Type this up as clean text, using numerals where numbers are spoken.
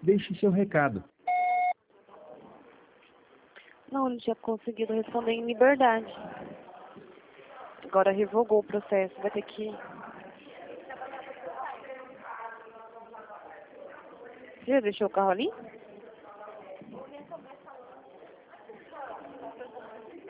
Deixe seu recado. Não, ele tinha conseguido responder em liberdade. Agora revogou o processo, vai ter que... Você já deixou o carro ali?